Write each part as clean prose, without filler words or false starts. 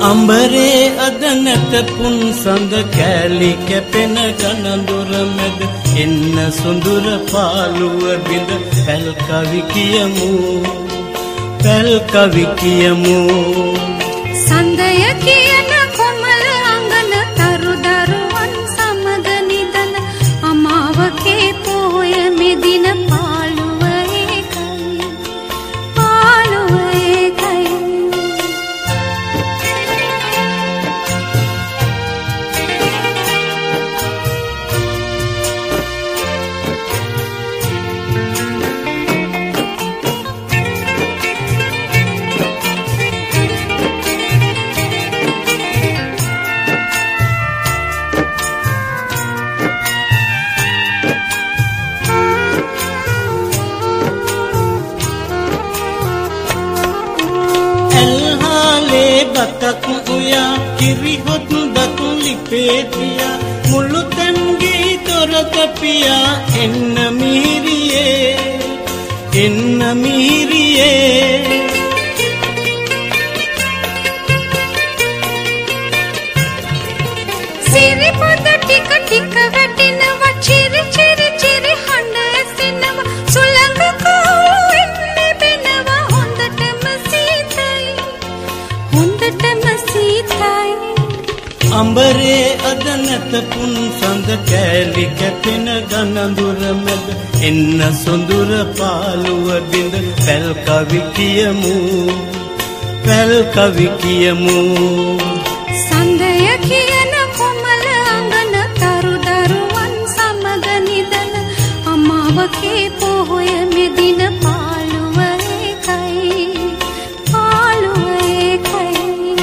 අම්බරේ අද නැත පුන් සඳ කෑලි කැපෙන ගනඳුර මැද එන්න සොඳුර පාළුව බිඳ පැල් කවි කියමු පැල් කවි කියමු සඳය කියන කොමල අංගන තරු දරුවන් සමග නිදන අමාවකේ පොය මෙදින පාළුව ඒකයි පාළුව ඒකයි බතක් උයා කිරිහොත් දතු ලිපේතියා මුළු තන්ගේ තොරත පියා එන්න මිහිරියේ සිරිපොද ටික ටික වැටෙනවා චිරි චිරි චිරි හඬ ඇසෙනවා සුළඟ කහුළු එන්නේ බෙනවා හොඳටම සීතයි අම්බරේ අද නැත පුන් සඳ කෑලි කැපෙන ගනඳුර මැද එන්න සොඳුර පාළුව බිඳ පැල් කවි කියමු පැල් කවි කියමු සඳය කියන කොමල අංගන තරු දරුවන් සමග නිදන අමාවකේ පොහොය මෙදින පාළුව ඒකයි පාළුව ඒකයි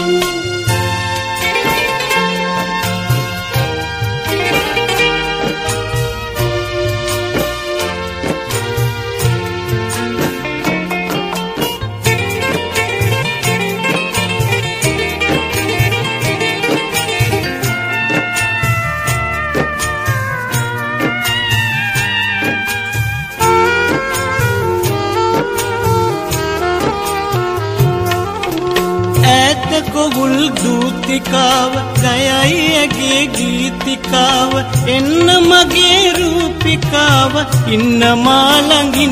කොවුල් දූතිකාව ගයයි ඇගේ ගීතිකාව එන්න මගේ රූපිකාව ඉන්න මාළඟින්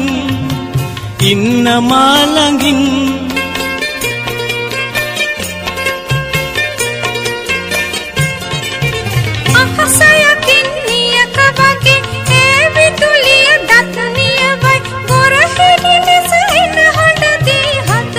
අහසයකින් නියක වගේ ඒ විදුලිය දතනිය වයි ගොරහෙඩි ලෙස එන හඬදී හත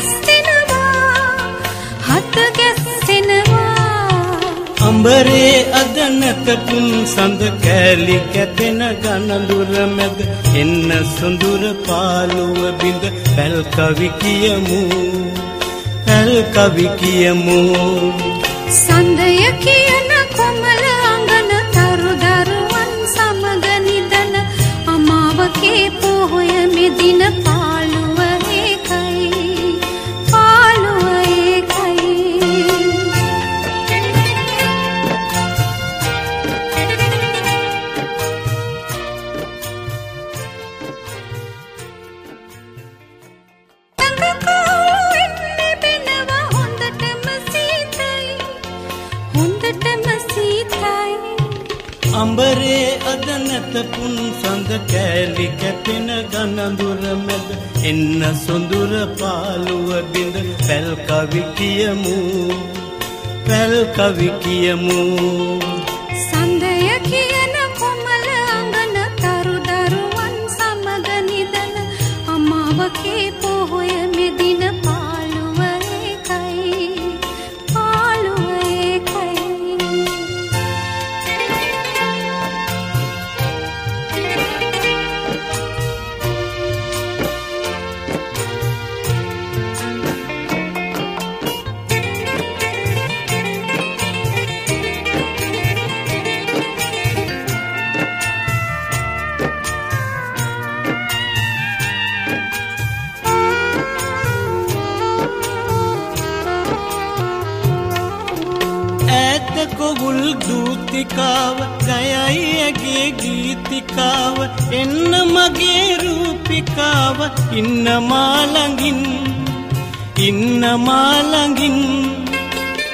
ගැස්සෙනවා අම්බරේ අද නැත පුන් සඳ කෑලි කැපෙන ගනඳුර මැද එන්න සොඳුර පාළුව බිඳ පැල් කවි කියමු පැල් කවි කියමු සඳය කියන කොමල අංගන තරු දරුවන් සමග නිදන අමාවකේ පොහොය මෙදින පාළුව ඒකයි පාළුව ඒකයි අම්බරේ අද නැත පුන් සඳ කෑලි කැපෙන ගනඳුර මැද එන්න සොඳුර පාළුව බිඳ පැල් කවි කියමු පැල් කවි කියමු සඳය කියන කොමල අංගන තරු දරුවන් සමග නිදන අමාවකේ පොහොය මෙදින පාළුව ඒකයි පාළුව ඒකයි කොවුල් දූතිකාව ගයයි ඇගේ ගීතිකාව එන්න මගේ රූපිකාව ඉන්න මාළඟින්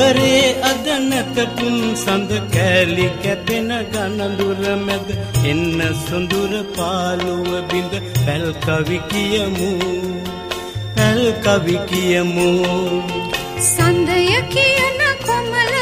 කරේ අද නැත පුන් සඳ කෑලි කැපෙන ගනඳුර මැද එන්න සොඳුර පාළුව බිඳ පැල් කවි කියමු පැල් කවි කියමු සඳය කියන කොමල